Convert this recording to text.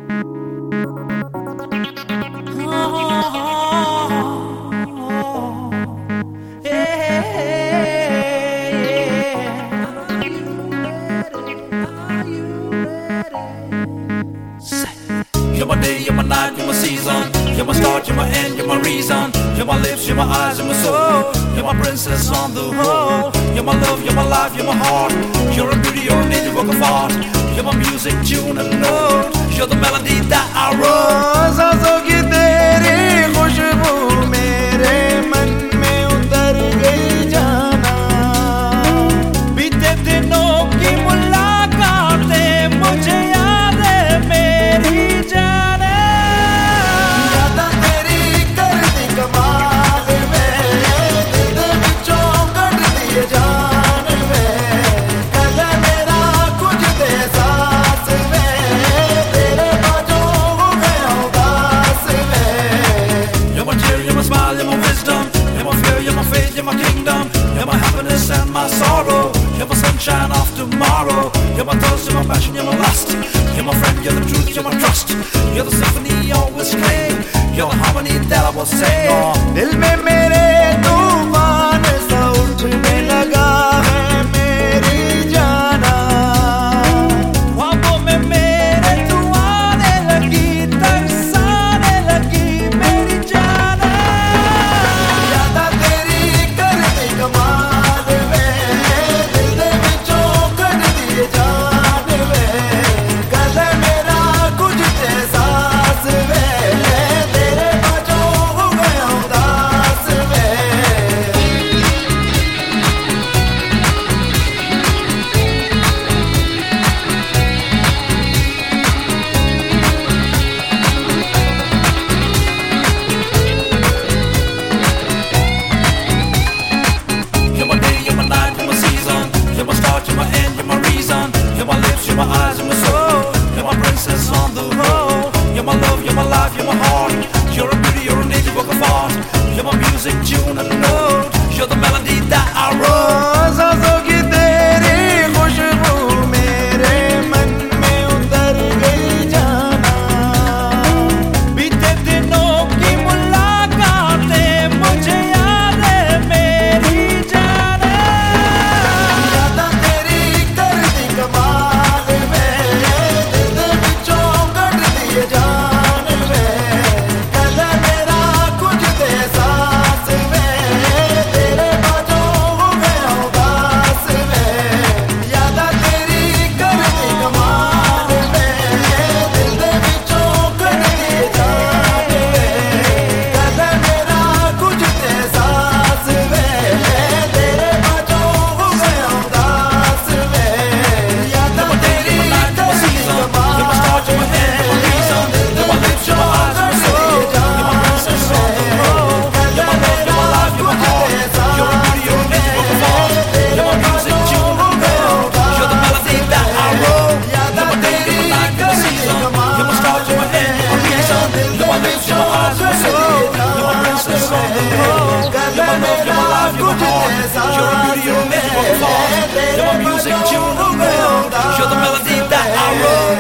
You're my day, you're my night, you're my season. You're my start, you're my end, you're my reason. You're my lips, you're my eyes, you're my soul. You're my princess on the whole. You're my love, you're my life, you're my heart. You're a beauty, you're a native work of art. You're my music, tune and note. You're the melody that I wrote. सांसों की तेरी खुशबू मेरे मन में उतर गई जाना. बीते दिनों की मुलाकातें मुझे याद है मेरी जाने. यादा तेरी कर दी कमाल में, दिल विचों कट दिए जान में. कल मेरा कुछ दे सांस में, तेरे बाजों हो गया उदास में. You're my tear, you're my smile, you're my wisdom. You're my fear, you're my faith, you're my kingdom. You're my happiness and my sorrow. You're my sunshine of tomorrow. You're my thirst, you're my passion, you're my lust. You're my friend, you're the truth, you're my trust. You're the symphony always playing. You're the harmony that I will sing. दिल में मेरे तूफान सा उठने लगा है मेरी जाना. ख्वाबों में मेरे तू आने लगी, तरसाने लगी मेरी जाने. यादा तेरी कर दी कमाल में, दिल विचों कट दिए जान में. कल मेरा कुछ दे सांस में, तेरे बाजों हो गया उदास में. You're my day, you're my night, you're my season. You're my start, you're my end, you're my reason. You're my lips, you're my eyes, you're my soul. You're my princess on the whole. You're my love, you're my life, you're my heart. You're a beauty, you're a native work of art. You're my music, tune and note. You're the melody that I wrote. सांसों की तेरी खुशबू मेरे मन में उतर गई जाना. बीते दिनों की मुलाकातें मुझे याद है मेरी जाने. यादा तेरी कर दी कमाल में, दिल विचों कट दिए जान में. कल मेरा कुछ दे सांस में, तेरे बाजों हो गया उदास में. यादा तेरी कर दी कमाल में, दिल विचों कट दिए जान में. कल मेरा कुछ दे सांस में, तेरे बाजों हो गया उदास में. यादा तेरी कर दी कमाल You're my start, you're my end, you're my reason. You're my lips, you're my eyes, you're my soul. You're my princess on the road. You're my love, you're my life, you're my heart. You're a beauty, you're a native work of art. You're my music, tune and note. You're the melody that I wrote. You're my day, you're my night, you're my season. You're my start, you're my end, you're my reason. You're my lips, you're my eyes, you're my soul. You're my princess on the road. You're my love, you're my life, you're my heart. You're a beauty, you're a native work of art. You're my music, tune and note. You're the melody that I wrote.